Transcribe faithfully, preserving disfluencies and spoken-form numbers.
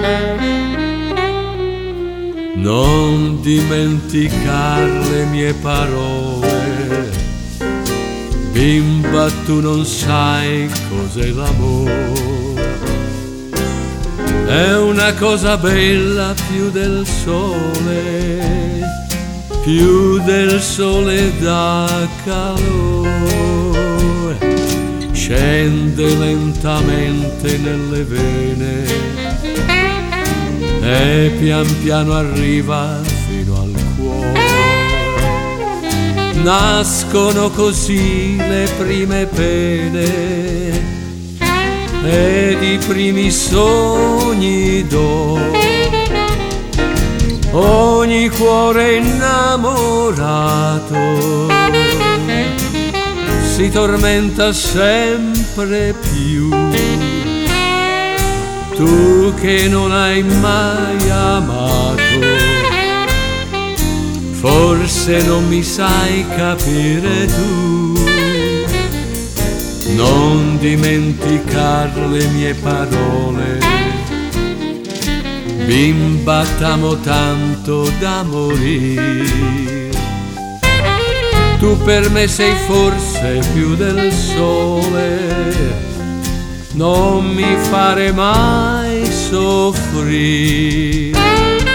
Non dimenticare le mie parole, bimba, tu non sai cos'è l'amore. È una cosa bella più del sole, più del sole dà calore. Scende lentamente nelle vene e pian piano arriva fino al cuore. Nascono così le prime pene ed i primi sogni d'oro. Ogni cuore innamorato si tormenta sempre più. Tu che non hai mai amato, forse non mi sai capire tu. Non dimenticar le mie parole, bimba, t'amo tanto da morire. Tu per me sei forse più del sole, non mi fare mai soffrire.